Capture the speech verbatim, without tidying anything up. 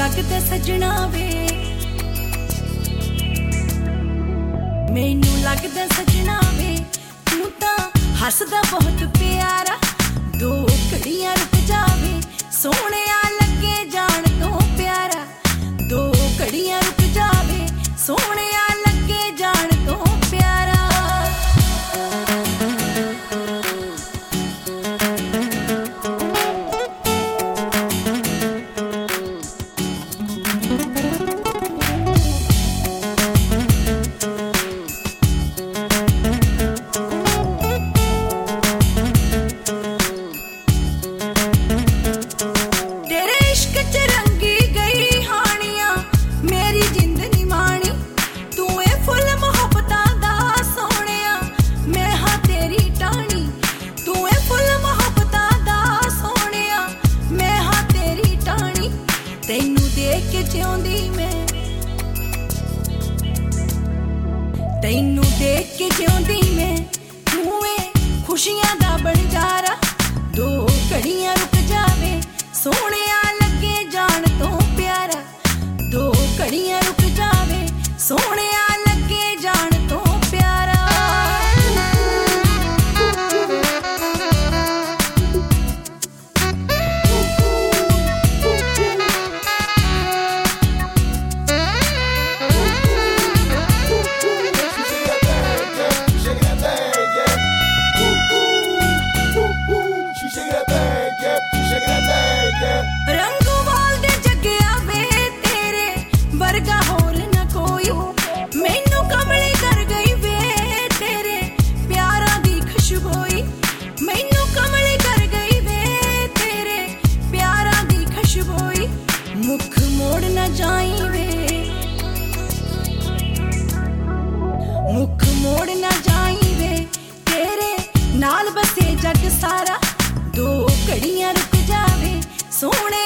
लगदा सजना वे, मैनू लगदा सजना वे, तू तां हसदा बहुत प्यारा। दो घड़ियां रुक जावे सोहणिया लगे जान तो प्यारा, दो घड़ियां रुक जावे सोहणिया लगे जान तो प्यारा। तैनू देख के जिउंदी मैं, तैनू देख के जिउंदी मैं, तू ए खुशियां दा बनजारा। दो घड़ियां रुक जावे सोहणिया लगे जान तो प्यारा, दो घड़ियां रुक जावे सोहणिया लगे जान तो प्यारा। रंगूवाल दे जग्गिया वे तेरे वर्गा होर न कोई, मैनू कमली कर गई वे तेरे प्यारा दी खुशबोई, मैनू कमली कर गई वे तेरे प्यारा दी खुशबोई। मुख मोड़ न जाई वे, मुख मोड़ न जाई वे, तेरे नाल बसे जग सारा। दो घड़ियां रुक जावे सोहणे